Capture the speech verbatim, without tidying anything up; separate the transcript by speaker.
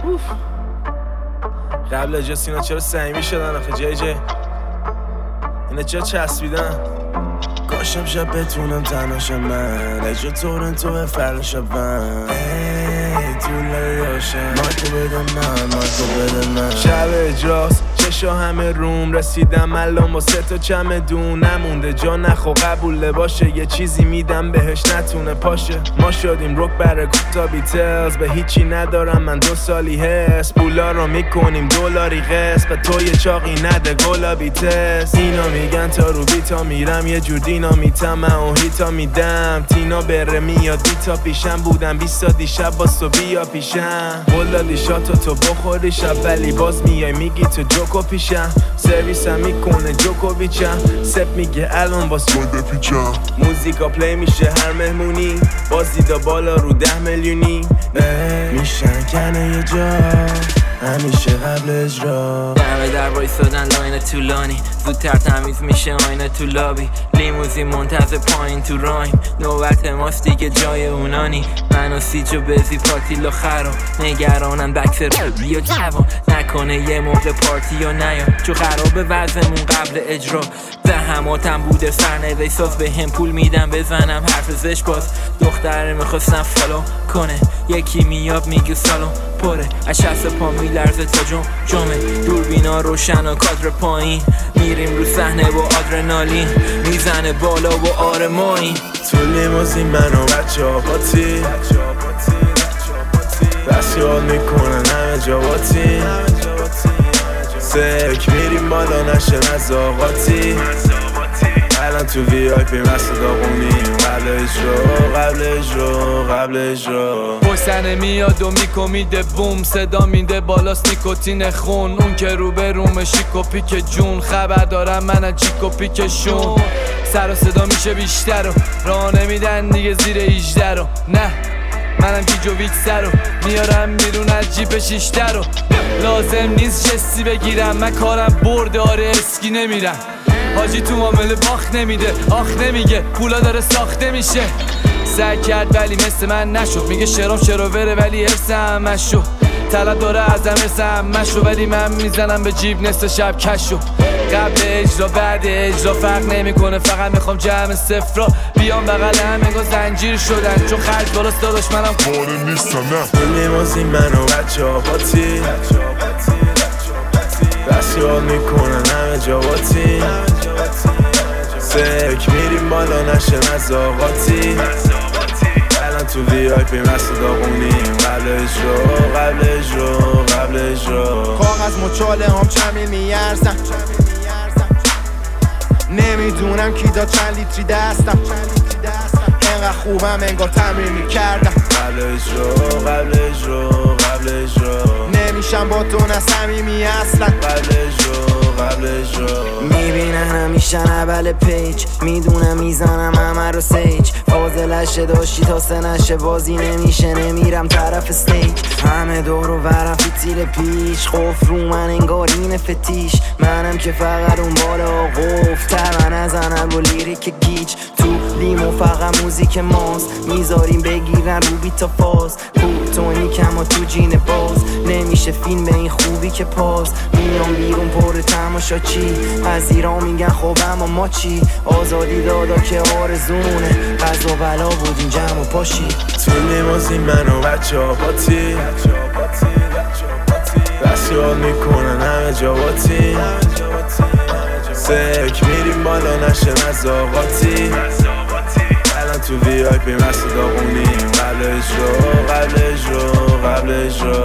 Speaker 1: قبل اجاز اینا چرا صمیمی شدن آخه جی جی؟ اینا چرا چسبیدن؟ کاشم شب بتونم تنهاشم من اجا تورنتو فردا شبم ای طول یاشم مارکو بده من مارکو بده من شب اجراست چشا همه روم رسیدم الان با سه تا چمدون نمونده جا نخو قبوله باشه یه چیزی میدم بهش نتونه پاشه ما شدیم روک بره تا بیتلز به هیچی ندارم من دو سالی هست پولا رو میکنیم دلاری قسط به تو یه چاقی نده گلابی تست اینا میگن تا رو بیتا میرم یه جور دینامیتم من و هیتا میدم تینا بره میاد بیتا پیشم بودم بیستا دیشب باز تو بیا پیشم قول دیشا تو تو بخوری شب ولی باز میای میگی تو جوکو پیشم سرویسم میکنه جوکوویچم سپ میگه الان باز چون بپیچم موزیکا پلی میشه هر مهمونی باز دیدا بالا رو ده میلیونی میشن کنه یه جا همیشه قبل اجرا
Speaker 2: دمه در وایسادن لاین طولانی زودتر تمیز میشه آینه تو لابی لیموزین منتظر پایین تو رایم نوبت ماست دیگه جای اونانی من و سیجو بزی پاتیلا خرا نگرانم بکس بیا جوان نکنه یه موقع پارتی یا نیا چو خرابه وزمون قبل اجرا زحماتم بوده سرنوشت ساز به هم پول میدم بزنم حرف زش باز دختره میخواستم فالو کنه یکی میاب میگه سالون پره از شست پا میلرزه تا جم جمعه دوربینا روشن و کادر پایین میریم رو صحنه با آدرنالین میزنه بالا و آرمانی
Speaker 1: تو لیموزین من و بچه ها باتی بس یاد میکنن همه جا باتی سک میریم بالا نشه نزاقاتی الان تو وی آی پی مست داغونیم قبل اجرا قبل اجرا قبل اجرا
Speaker 3: پشتنه میاد و میکو میده بوم صدا میده بالاست نیکوتین خون اون که رو به روم شیک و پیک جون خبر دارم من از جیک و پیکشون سر و صدا میشه بیشتر و راه نمیدن دیگه زیر هجده رو نه منم گیجو ویکسر رو میارم بیرون از جیپ شیشتر رو لازم نیست جستی بگیرم من کارم برده آره اسکی نمیرم حاجی تو معامله باخت نمیده آخ نمیگه پولا داره ساخته میشه سعی کرد ولی مثل من نشد میگه شرام شروره ولی حفظم مشو طلب داره ازم ارسم مشو ولی من میزنم به جیب نصف شب کشو قبل اجرا بعد اجرا فرق نمیکنه فقط میخوام جمع صفرا بیام بغلم انگار زنجیر شدن چون خرج بالاست داداش منم
Speaker 1: پاره نیستم نه لیموزین من و بچه ها باتی بس یاد میکنن همه جا باتی سک میریم بالا نشه نزاقاتی الان تو وی آی پی مست داغونیم قبل اجرا قبل اجرا قبل اجرا
Speaker 4: کاغذ مچاله هم چمی میارزم نمیدونم کی دا چند لیتری دستم اینقدر خوبم انگار تمرین میکردم
Speaker 1: قبل اجرا قبل اجرا قبل اجرا
Speaker 4: نمیشم با تو نصمیمی اصلا
Speaker 1: قبل اجرا قبل اجرا
Speaker 2: میبینن همیشه اول پیج میدونم میزنم همه رو سیج فاضلشه داشتی تا سه نشه بازی نمیشه نمیرم طرف استیج همه دور و برم فیتیل پیش خوف رو من انگار این فتیش منم که فقط اون بالا قفتر من نزنم با لیریک گیج تو لیمو فقط موزیک ماست میذاریم بگیرن رو بیتا فاز کوتونی کم و تو جین باز نمیشه فیلم به این خوبی که پاس میام بیرون پر تماشا چی از ایران میگن خب اما ما چی آزادی دادا که آرزونه قضا بلا بودیم جمع و پاشی
Speaker 1: تو لیموزین من و بچه ها باتی بس یاد میکنن همه جا باتی سک میریم بالا نشه نزاقاتی الان تو وی آی پی مست داغونیم قبل اجرا قبل اجرا قبل اجرا